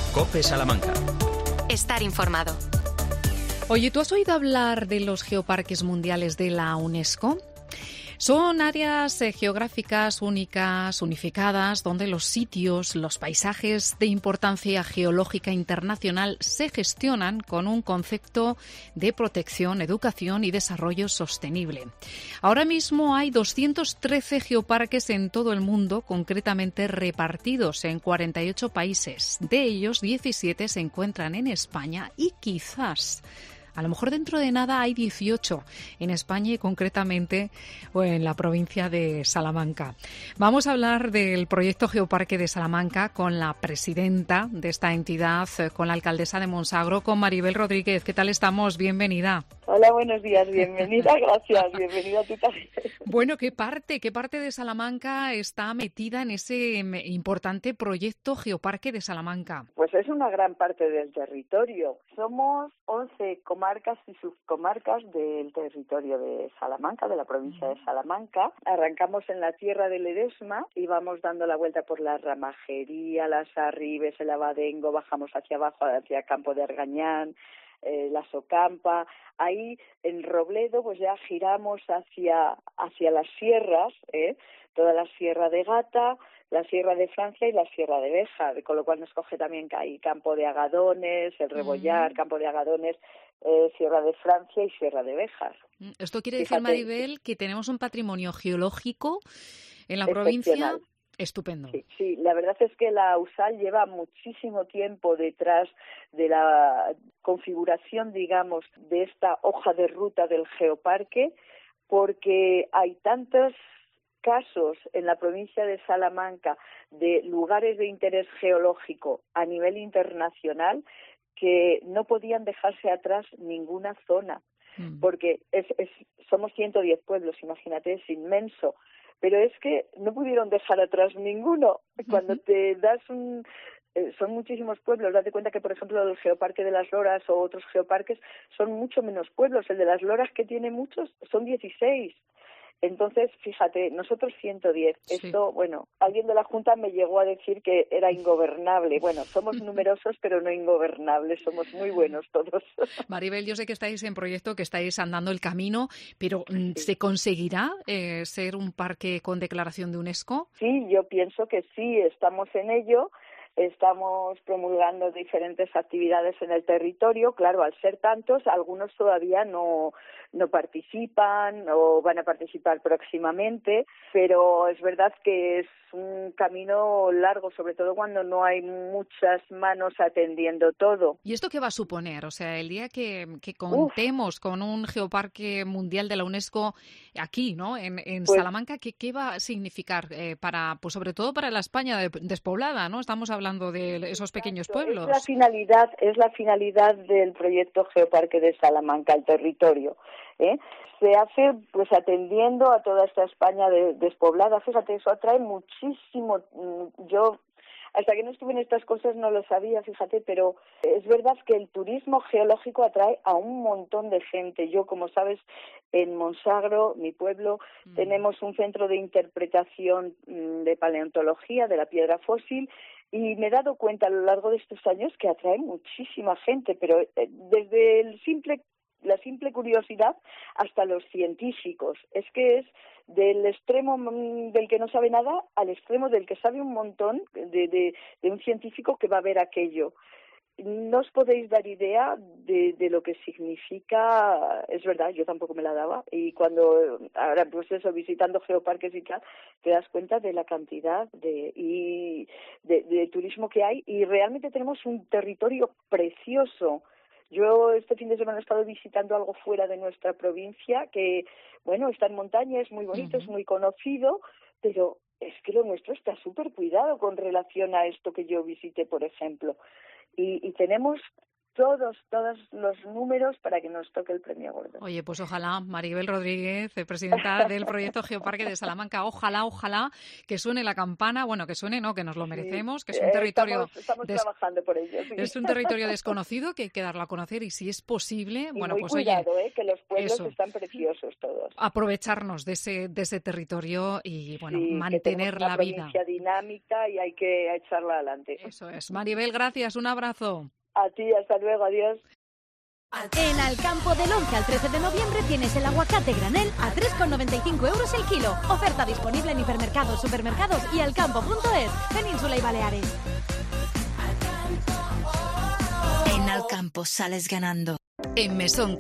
COPE Salamanca. Estar informado. Oye, ¿tú has oído hablar de los geoparques mundiales de la UNESCO? Son áreas geográficas únicas, unificadas, donde los sitios, los paisajes de importancia geológica internacional se gestionan con un concepto de protección, educación y desarrollo sostenible. Ahora mismo hay 213 geoparques en todo el mundo, concretamente repartidos en 48 países. De ellos, 17 se encuentran en España y quizás, a lo mejor dentro de nada, hay 18 en España y concretamente en la provincia de Salamanca. Vamos a hablar del proyecto Geoparque de Salamanca con la presidenta de esta entidad, con la alcaldesa de Monsagro, con Maribel Rodríguez. ¿Qué tal estamos? Bienvenida. Hola, buenos días, bienvenida, gracias, bienvenida a ti también. Bueno, ¿qué parte de Salamanca está metida en ese importante proyecto Geoparque de Salamanca? Pues es una gran parte del territorio. Somos 11 comarcas y subcomarcas del territorio de Salamanca, de la provincia de Salamanca. Arrancamos en la tierra del Ledesma y vamos dando la vuelta por la Ramajería, las Arribes, el Abadengo, bajamos hacia abajo, hacia Campo de Argañán, la Socampa. Ahí en Robledo pues ya giramos hacia las sierras, toda la Sierra de Gata, la Sierra de Francia y la Sierra de Béjar, con lo cual nos coge también que hay Campo de Agadones, el Rebollar, Campo de Agadones, Sierra de Francia y Sierra de Béjar. Esto quiere decir, Maribel, que tenemos un patrimonio geológico en la provincia estupendo. Sí, la verdad es que la USAL lleva muchísimo tiempo detrás de la configuración, digamos, de esta hoja de ruta del geoparque, porque hay tantos casos en la provincia de Salamanca de lugares de interés geológico a nivel internacional que no podían dejarse atrás ninguna zona, porque somos 110 pueblos, imagínate, es inmenso. Pero es que no pudieron dejar atrás ninguno. Cuando te das son muchísimos pueblos. Date cuenta que, por ejemplo, el Geoparque de las Loras o otros geoparques son mucho menos pueblos. El de las Loras, que tiene muchos, son 16. Entonces, fíjate, nosotros 110. Sí. Esto, bueno, alguien de la Junta me llegó a decir que era ingobernable. Bueno, somos numerosos, pero no ingobernables. Somos muy buenos todos. Maribel, yo sé que estáis en proyecto, que estáis andando el camino, pero ¿se conseguirá ser un parque con declaración de UNESCO? Sí, yo pienso que sí, estamos en ello. Estamos promulgando diferentes actividades en el territorio. Claro, al ser tantos, algunos todavía no participan o van a participar próximamente, pero es verdad que es un camino largo, sobre todo cuando no hay muchas manos atendiendo todo. ¿Y esto qué va a suponer? O sea, el día que contemos con un geoparque mundial de la UNESCO aquí, ¿no? En pues, Salamanca, ¿qué va a significar para, pues sobre todo para la España despoblada, ¿no? Estamos hablando de esos pequeños pueblos. Es la finalidad del proyecto Geoparque de Salamanca, el territorio. Se hace pues atendiendo a toda esta España despoblada. Fíjate, eso atrae muchísimo. Yo hasta que no estuve en estas cosas no lo sabía, fíjate, pero es verdad que el turismo geológico atrae a un montón de gente. Yo, como sabes, en Monsagro, mi pueblo, tenemos un centro de interpretación de paleontología de la piedra fósil. Y me he dado cuenta a lo largo de estos años que atrae muchísima gente, pero desde la simple curiosidad hasta los científicos. Es que es del extremo del que no sabe nada al extremo del que sabe un montón de un científico que va a ver aquello. No os podéis dar idea de lo que significa, es verdad, yo tampoco me la daba, y cuando ahora pues eso, visitando geoparques y tal, te das cuenta de la cantidad de turismo que hay, y realmente tenemos un territorio precioso. Yo este fin de semana he estado visitando algo fuera de nuestra provincia que, bueno, está en montaña, es muy bonito, es muy conocido, pero es que lo nuestro está súper cuidado con relación a esto que yo visité, por ejemplo. Y tenemos todos los números para que nos toque el premio gordo. Oye, pues ojalá, Maribel Rodríguez, presidenta del proyecto Geoparque de Salamanca, ojalá que suene la campana, bueno, que suene, no, que nos lo merecemos, que es un territorio... Estamos trabajando por ello, sí. Es un territorio desconocido que hay que darlo a conocer y si es posible, bueno, muy pues cuidado, oye... que los pueblos eso, están preciosos todos. Aprovecharnos de ese territorio y, bueno, sí, mantener la vida. Una provincia dinámica y hay que echarla adelante. Eso es. Maribel, gracias, un abrazo. A ti, hasta luego, adiós. En Alcampo del 11 al 13 de noviembre tienes el aguacate granel a 3,95 € el kilo. Oferta disponible en hipermercados, supermercados y alcampo.es, Península y Baleares. En Alcampo sales ganando. En Mesón